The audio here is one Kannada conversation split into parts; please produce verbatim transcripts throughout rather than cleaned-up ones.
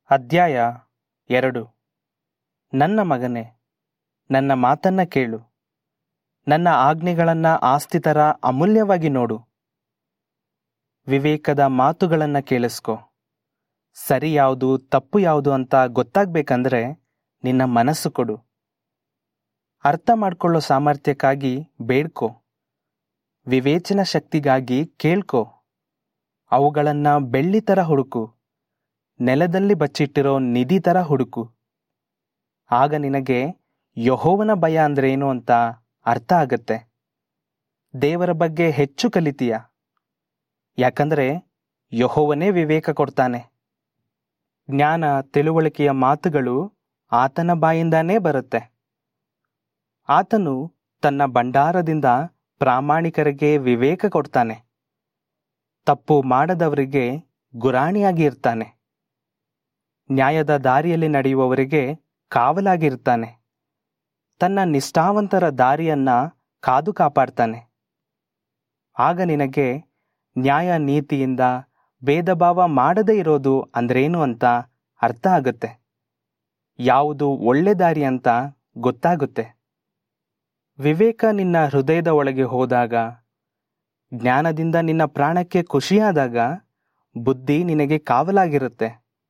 ಅಧ್ಯಾಯ ಎರಡು. ನನ್ನ ಮಗನೇ, ನನ್ನ ಮಾತನ್ನ ಕೇಳು, ನನ್ನ ಆಜ್ಞೆಗಳನ್ನ ಆಸ್ತಿತರ ಅಮೂಲ್ಯವಾಗಿ ನೋಡು. ವಿವೇಕದ ಮಾತುಗಳನ್ನ ಕೇಳಿಸ್ಕೊ. ಸರಿ ಯಾವುದು ತಪ್ಪು ಯಾವುದು ಅಂತ ಗೊತ್ತಾಗ್ಬೇಕಂದ್ರೆ ನಿನ್ನ ಮನಸ್ಸು ಕೊಡು. ಅರ್ಥ ಮಾಡ್ಕೊಳ್ಳೋ ಸಾಮರ್ಥ್ಯಕ್ಕಾಗಿ ಬೇಡ್ಕೊ. ವಿವೇಚನ ಶಕ್ತಿಗಾಗಿ ಕೇಳ್ಕೊ. ಅವುಗಳನ್ನ ಬೆಳ್ಳಿ ಥರ ಹುಡುಕು, ನೆಲದಲ್ಲಿ ಬಚ್ಚಿಟ್ಟಿರೋ ನಿಧಿ ಥರ ಹುಡುಕು. ಆಗ ನಿನಗೆ ಯೆಹೋವನ ಭಯ ಅಂದ್ರೆ ಏನು ಅಂತ ಅರ್ಥ ಆಗತ್ತೆ. ದೇವರ ಬಗ್ಗೆ ಹೆಚ್ಚು ಕಲಿತೀಯ, ಯಾಕಂದ್ರೆ ಯೆಹೋವನೇ ವಿವೇಕ ಕೊಡ್ತಾನೆ. ಜ್ಞಾನ ತಿಳುವಳಿಕೆಯ ಮಾತುಗಳು ಆತನ ಬಾಯಿಂದಾನೇ ಬರುತ್ತೆ. ಆತನು ತನ್ನ ಭಂಡಾರದಿಂದ ಪ್ರಾಮಾಣಿಕರಿಗೆ ವಿವೇಕ ಕೊಡ್ತಾನೆ. ತಪ್ಪು ಮಾಡದವರಿಗೆ ಗುರಾಣಿಯಾಗಿ ಇರ್ತಾನೆ. ನ್ಯಾಯದ ದಾರಿಯಲ್ಲಿ ನಡೆಯುವವರಿಗೆ ಕಾವಲಾಗಿರ್ತಾನೆ. ತನ್ನ ನಿಷ್ಠಾವಂತರ ದಾರಿಯನ್ನ ಕಾದು ಕಾಪಾಡ್ತಾನೆ. ಆಗ ನಿನಗೆ ನ್ಯಾಯ ನೀತಿಯಿಂದ ಭೇದ ಭಾವ ಮಾಡದೇ ಇರೋದು ಅಂದ್ರೇನು ಅಂತ ಅರ್ಥ ಆಗುತ್ತೆ. ಯಾವುದು ಒಳ್ಳೆ ದಾರಿ ಅಂತ ಗೊತ್ತಾಗುತ್ತೆ. ವಿವೇಕ ನಿನ್ನ ಹೃದಯದ ಒಳಗೆ ಹೋದಾಗ, ಜ್ಞಾನದಿಂದ ನಿನ್ನ ಪ್ರಾಣಕ್ಕೆ ಖುಷಿಯಾದಾಗ ಬುದ್ಧಿ ನಿನಗೆ ಕಾವಲಾಗಿರುತ್ತೆ.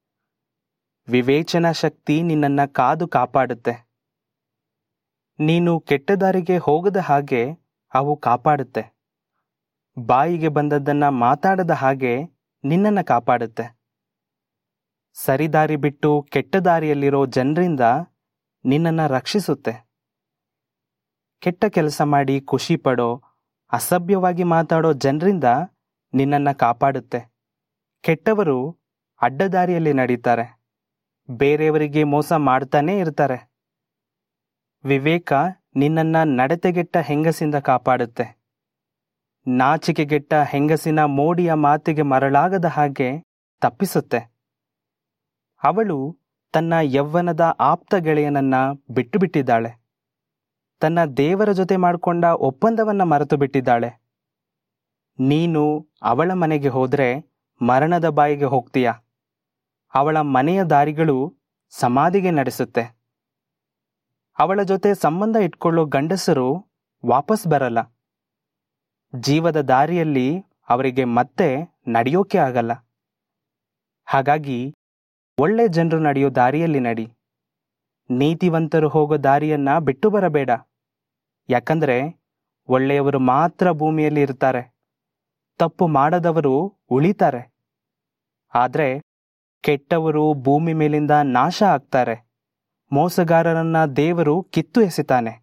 ವಿವೇಚನಾ ಶಕ್ತಿ ನಿನ್ನನ್ನ ಕಾದು ಕಾಪಾಡುತ್ತೆ. ನೀನು ಕೆಟ್ಟ ದಾರಿಗೆ ಹೋಗದ ಹಾಗೆ ಅವು ಕಾಪಾಡುತ್ತೆ. ಬಾಯಿಗೆ ಬಂದದ್ದನ್ನ ಮಾತಾಡದ ಹಾಗೆ ನಿನ್ನನ್ನ ಕಾಪಾಡುತ್ತೆ. ಸರಿದಾರಿ ಬಿಟ್ಟು ಕೆಟ್ಟ ದಾರಿಯಲ್ಲಿರೋ ಜನರಿಂದ ನಿನ್ನನ್ನ ರಕ್ಷಿಸುತ್ತೆ. ಕೆಟ್ಟ ಕೆಲಸ ಮಾಡಿ ಖುಷಿ ಪಡೋ, ಅಸಭ್ಯವಾಗಿ ಮಾತಾಡೋ ಜನರಿಂದ ನಿನ್ನನ್ನ ಕಾಪಾಡುತ್ತೆ. ಕೆಟ್ಟವರು ಅಡ್ಡದಾರಿಯಲ್ಲಿ ನಡೀತಾರೆ, ಬೇರೆಯವರಿಗೆ ಮೋಸ ಮಾಡ್ತಾನೇ ಇರ್ತಾರೆ. ವಿವೇಕ ನಿನ್ನನ್ನ ನಡತೆಗೆಟ್ಟ ಹೆಂಗಸಿಂದ ಕಾಪಾಡುತ್ತೆ. ನಾಚಿಕೆಗೆಟ್ಟ ಹೆಂಗಸಿನ ಮೋಡಿಯ ಮಾತಿಗೆ ಮರಳಾಗದ ಹಾಗೆ ತಪ್ಪಿಸುತ್ತೆ. ಅವಳು ತನ್ನ ಯೌವನದ ಆಪ್ತ ಗೆಳೆಯನನ್ನ ಬಿಟ್ಟು ಬಿಟ್ಟಿದ್ದಾಳೆ. ತನ್ನ ದೇವರ ಜೊತೆ ಮಾಡಿಕೊಂಡ ಒಪ್ಪಂದವನ್ನ ಮರೆತು ಬಿಟ್ಟಿದ್ದಾಳೆ. ನೀನು ಅವಳ ಮನೆಗೆ ಹೋದ್ರೆ ಮರಣದ ಬಾಯಿಗೆ ಹೋಗ್ತೀಯ. ಅವಳ ಮನೆಯ ದಾರಿಗಳು ಸಮಾಧಿಗೆ ನಡೆಸುತ್ತೆ. ಅವಳ ಜೊತೆ ಸಂಬಂಧ ಇಟ್ಕೊಳ್ಳೋ ಗಂಡಸರು ವಾಪಸ್ ಬರಲ್ಲ. ಜೀವದ ದಾರಿಯಲ್ಲಿ ಅವರಿಗೆ ಮತ್ತೆ ನಡೆಯೋಕೆ ಆಗಲ್ಲ. ಹಾಗಾಗಿ ಒಳ್ಳೆ ಜನರು ನಡೆಯೋ ದಾರಿಯಲ್ಲಿ ನಡಿ. ನೀತಿವಂತರು ಹೋಗೋ ದಾರಿಯನ್ನ ಬಿಟ್ಟು ಬರಬೇಡ. ಯಾಕಂದ್ರೆ ಒಳ್ಳೆಯವರು ಮಾತ್ರ ಭೂಮಿಯಲ್ಲಿ ಇರ್ತಾರೆ, ತಪ್ಪು ಮಾಡದವರು ಉಳಿತಾರೆ. ಆದ್ರೆ ಕೆಟ್ಟವರು ಭೂಮಿ ಮೇಲಿಂದ ನಾಶ ಆಗ್ತಾರೆ. ಮೋಸಗಾರರನ್ನ ದೇವರು ಕಿತ್ತು ಎಸಿತಾನೆ.